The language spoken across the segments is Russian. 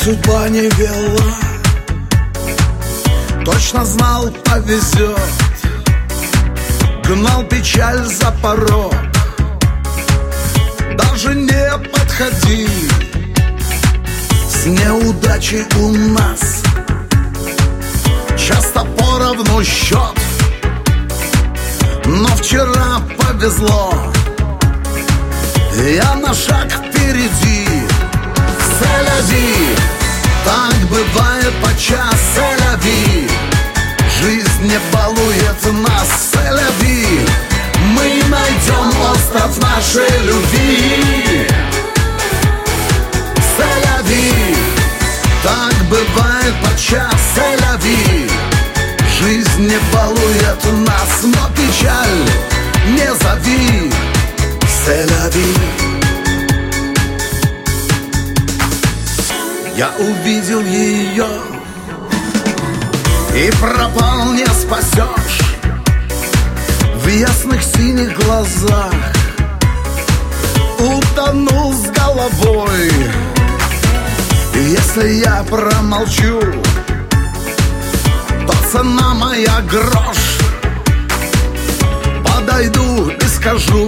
судьба не вела, точно знал, повезет. Гнал печаль за порог, даже не подходи. С неудачей у нас часто поровну счет, но вчера повезло, я на шаг впереди. Селяви, так бывает подчас. Селяви, жизнь не балует нас. Селяви, мы найдем остров нашей любви. Селяви, так бывает подчас. Селяви, жизнь не балует нас, но печаль не зови. Селяви. Я увидел ее и пропал, не спасешь. В ясных синих глазах утонул с головой. Если я промолчу, то цена моя грош. Подойду и скажу: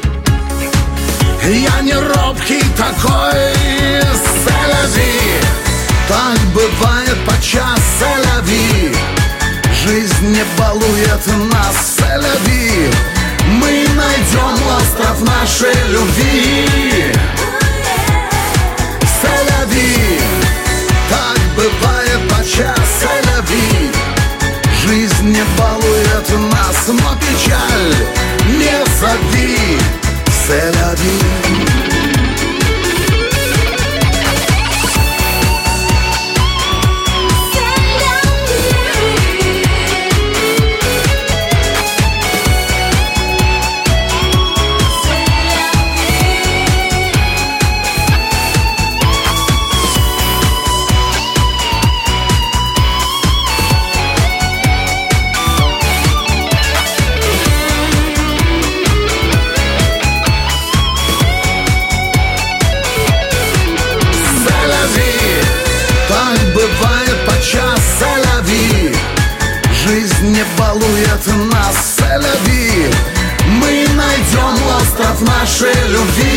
я не робкий такой. Селяви, так бывает подчас. Селяви, жизнь не балует нас. Селяви, мы найдем остров нашей любви. Селяви, так бывает подчас. Селяви, жизнь не балует нас, но печаль не зови. Селяви. Бывает подчас. Селяви, жизнь не балует нас. Селяви, мы найдем остров нашей любви.